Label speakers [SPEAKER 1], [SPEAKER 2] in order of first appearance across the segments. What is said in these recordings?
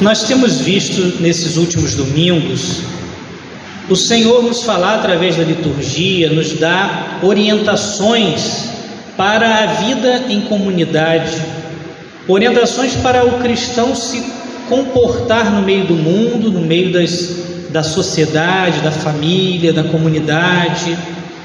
[SPEAKER 1] Nós temos visto nesses últimos domingos o Senhor nos falar através da liturgia, nos dá orientações para a vida em comunidade, orientações para o cristão se comportar no meio do mundo, no meio da sociedade, da família, da comunidade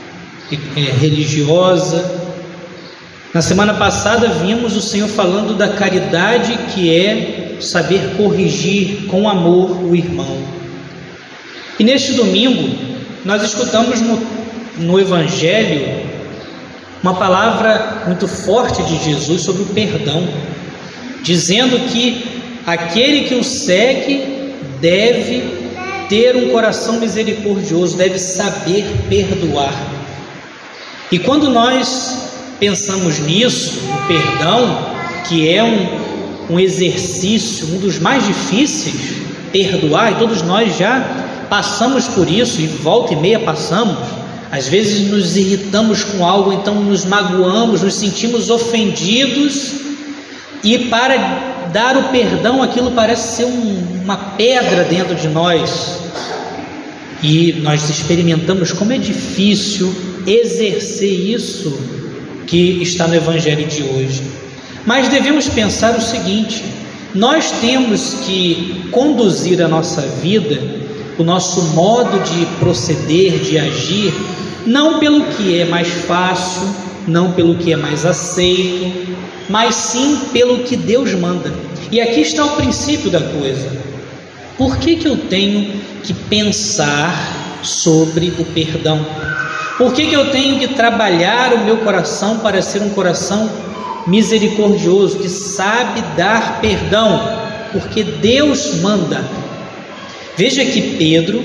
[SPEAKER 1] religiosa. Na semana passada vimos o Senhor falando da caridade, que é saber corrigir com amor o irmão. E neste domingo nós escutamos no Evangelho uma palavra muito forte de Jesus sobre o perdão, dizendo que aquele que o segue deve ter um coração misericordioso, deve saber perdoar. E quando nós pensamos nisso, o perdão, que é um exercício, um dos mais difíceis, perdoar, e todos nós já passamos por isso, e volta e meia passamos. Às vezes nos irritamos com algo, então nos magoamos, nos sentimos ofendidos, e para dar o perdão, aquilo parece ser uma pedra dentro de nós, e nós experimentamos como é difícil exercer isso que está no Evangelho de hoje. Mas devemos pensar o seguinte: nós temos que conduzir a nossa vida, o nosso modo de proceder, de agir, não pelo que é mais fácil, não pelo que é mais aceito, mas sim pelo que Deus manda. E aqui está o princípio da coisa. Por que eu tenho que pensar sobre o perdão? Por que eu tenho que trabalhar o meu coração para ser um coração misericordioso, que sabe dar perdão? Porque Deus manda. Veja que Pedro,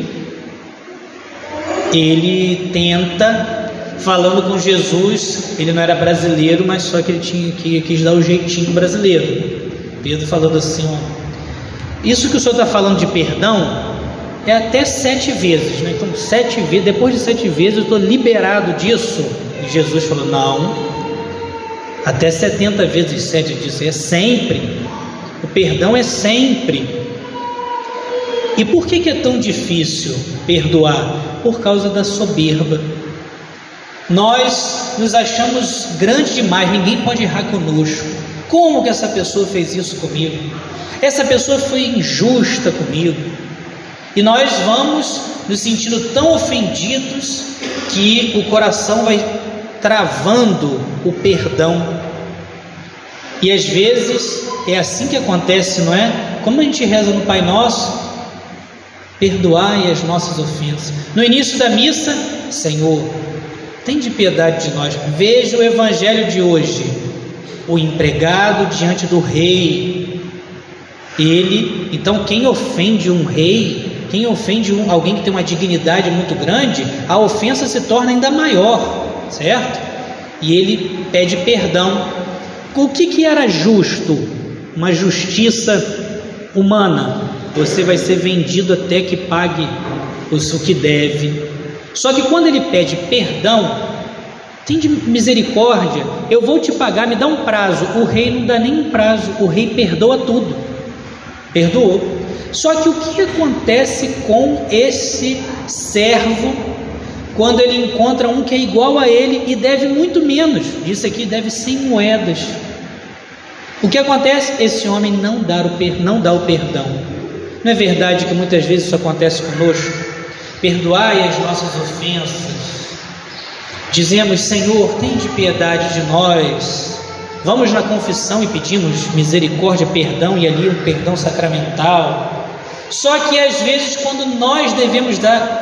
[SPEAKER 1] ele tenta, falando com Jesus, ele não era brasileiro, mas só que ele quis dar o jeitinho brasileiro. Pedro falando assim, isso que o senhor está falando de perdão é até 7 vezes, né? Então 7 vezes, depois de 7 vezes eu estou liberado disso. E Jesus falou, não, até 70 vezes 7 disso, é sempre, o perdão é sempre. E por que é tão difícil perdoar? Por causa da soberba. Nós nos achamos grandes demais, ninguém pode errar conosco. Como que essa pessoa fez isso comigo? Essa pessoa foi injusta comigo. E nós vamos nos sentindo tão ofendidos que o coração vai travando o perdão. E às vezes é assim que acontece, não é? Como a gente reza no Pai Nosso, perdoai as nossas ofensas. No início da missa, Senhor, tende piedade de nós. Veja o Evangelho de hoje. O empregado diante do rei. Então quem ofende um rei, quem ofende alguém que tem uma dignidade muito grande, a ofensa se torna ainda maior, certo? E ele pede perdão. O que era justo? Uma justiça humana. Você vai ser vendido até que pague o que deve. Só que quando ele pede perdão, tem de misericórdia, eu vou te pagar, me dá um prazo. O rei não dá nem um prazo, o rei perdoa tudo. Perdoou. Só que o que acontece com esse servo quando ele encontra um que é igual a ele e deve muito menos? Disse aqui, deve 100 moedas. O que acontece? Esse homem não dá o perdão. Não é verdade que muitas vezes isso acontece conosco? Perdoai as nossas ofensas. Dizemos, Senhor, tende piedade de nós. Vamos na confissão e pedimos misericórdia, perdão, e ali um perdão sacramental. Só que às vezes quando nós devemos dar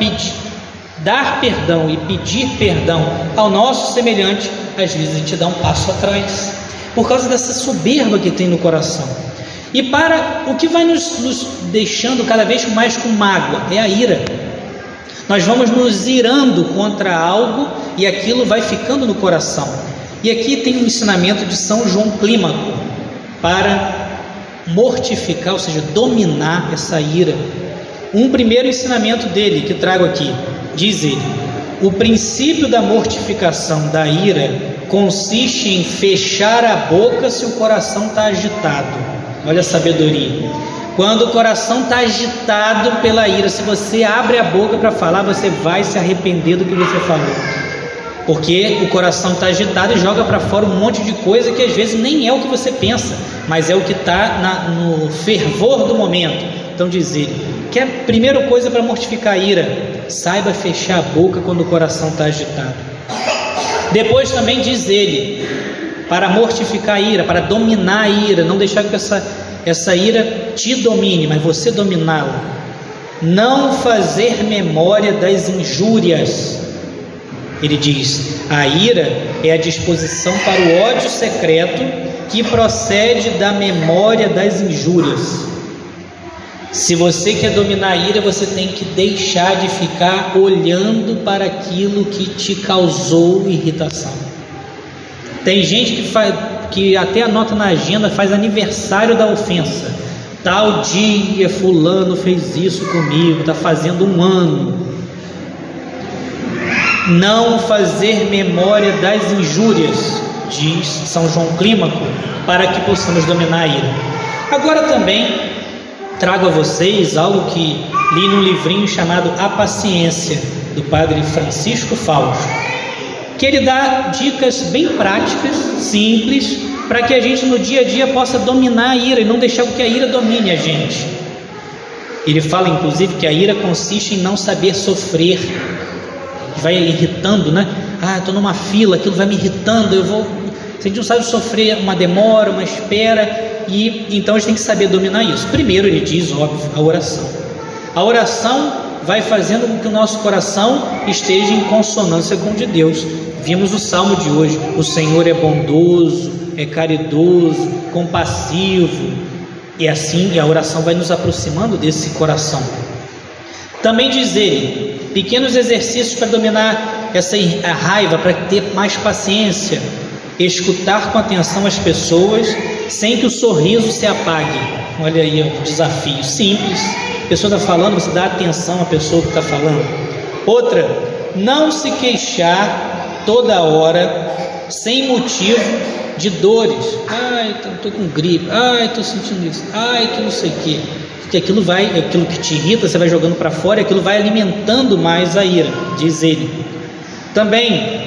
[SPEAKER 1] perdão e pedir perdão ao nosso semelhante, às vezes a gente dá um passo atrás, por causa dessa soberba que tem no coração. E para o que vai nos deixando cada vez mais com mágoa, é a ira. Nós vamos nos irando contra algo e aquilo vai ficando no coração. E aqui tem um ensinamento de São João Clímaco para mortificar, ou seja, dominar essa ira. Um primeiro ensinamento dele, que trago aqui, diz ele: o princípio da mortificação da ira consiste em fechar a boca se o coração está agitado. Olha a sabedoria. Quando o coração está agitado pela ira, se você abre a boca para falar, você vai se arrepender do que você falou, porque o coração está agitado e joga para fora um monte de coisa que às vezes nem é o que você pensa, mas é o que está no fervor do momento. Então diz ele, que é a primeira coisa para mortificar a ira, saiba fechar a boca quando o coração está agitado. Depois também diz ele, para mortificar a ira, para dominar a ira, não deixar que essa ira te domine, mas você dominá-la. Não fazer memória das injúrias. Ele diz, a ira é a disposição para o ódio secreto que procede da memória das injúrias. Se você quer dominar a ira, você tem que deixar de ficar olhando para aquilo que te causou irritação. Tem gente que até anota na agenda, faz aniversário da ofensa. Tal dia fulano fez isso comigo, está fazendo 1 ano. Não fazer memória das injúrias, diz São João Clímaco, para que possamos dominar a ira. Agora também trago a vocês algo que li num livrinho chamado A Paciência, do padre Francisco Fausto, que ele dá dicas bem práticas, simples, para que a gente no dia a dia possa dominar a ira e não deixar que a ira domine a gente. Ele fala inclusive que a ira consiste em não saber sofrer. Vai irritando, né? Estou numa fila, aquilo vai me irritando, se a gente não sabe sofrer uma demora, uma espera, e então a gente tem que saber dominar isso. Primeiro ele diz, óbvio, a oração. A oração vai fazendo com que o nosso coração esteja em consonância com o de Deus. Vimos o salmo de hoje, o Senhor é bondoso, é caridoso, compassivo, e assim a oração vai nos aproximando desse coração. Também diz ele, pequenos exercícios para dominar a raiva, para ter mais paciência, escutar com atenção as pessoas, sem que o sorriso se apague. Olha aí o desafio, simples, a pessoa está falando, você dá atenção à pessoa que está falando. Outra, não se queixar toda hora, sem motivo de dores. Estou com gripe, estou sentindo isso, que não sei o quê. Porque aquilo que te irrita, você vai jogando para fora e aquilo vai alimentando mais a ira, diz ele. Também,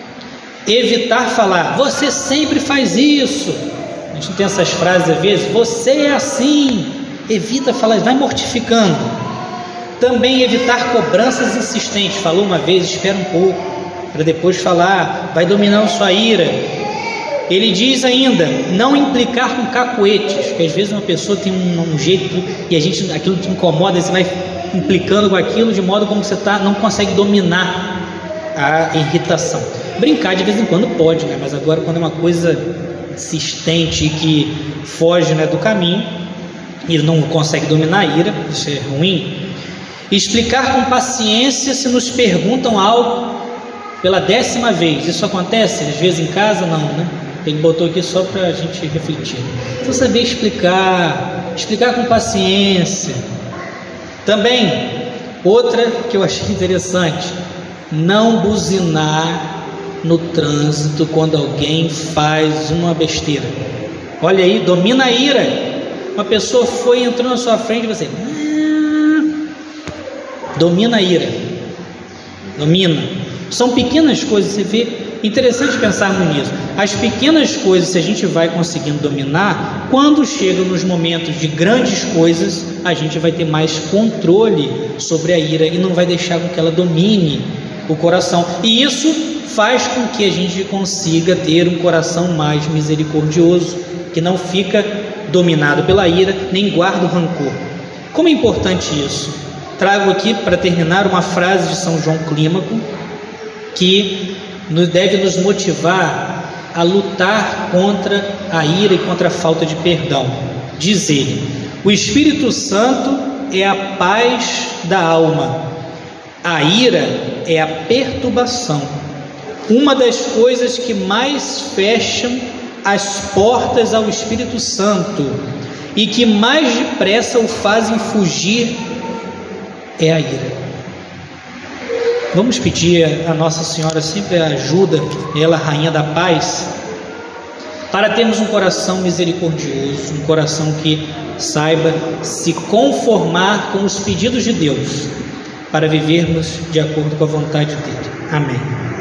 [SPEAKER 1] evitar falar, você sempre faz isso. A gente tem essas frases às vezes, você é assim. Evita falar, vai mortificando. Também evitar cobranças insistentes. Falou uma vez, espera um pouco, para depois falar, vai dominando sua ira. Ele diz ainda, não implicar com cacuetes, porque às vezes uma pessoa tem um jeito e aquilo te incomoda, você vai implicando com aquilo de modo como você não consegue dominar a irritação. Brincar de vez em quando pode, né? Mas agora quando é uma coisa insistente e que foge, né, do caminho e não consegue dominar a ira, isso é ruim. Explicar com paciência se nos perguntam algo pela 10ª vez. Isso acontece às vezes em casa? Não, né? Ele botou aqui só para a gente refletir. Então saber explicar com paciência. Também, outra que eu achei interessante, não buzinar no trânsito quando alguém faz uma besteira. Olha aí, domina a ira. Uma pessoa entrou na sua frente e você domina a ira. Domina. São pequenas coisas, você vê. Interessante pensarmos nisso. As pequenas coisas, se a gente vai conseguindo dominar, quando chega nos momentos de grandes coisas, a gente vai ter mais controle sobre a ira e não vai deixar com que ela domine o coração. E isso faz com que a gente consiga ter um coração mais misericordioso, que não fica dominado pela ira, nem guarda o rancor. Como é importante isso? Trago aqui para terminar uma frase de São João Clímaco, que deve nos motivar a lutar contra a ira e contra a falta de perdão. Diz ele, o Espírito Santo é a paz da alma, a ira é a perturbação. Uma das coisas que mais fecham as portas ao Espírito Santo e que mais depressa o fazem fugir é a ira. Vamos pedir a Nossa Senhora sempre a ajuda, ela, Rainha da Paz, para termos um coração misericordioso, um coração que saiba se conformar com os pedidos de Deus para vivermos de acordo com a vontade dele. Amém.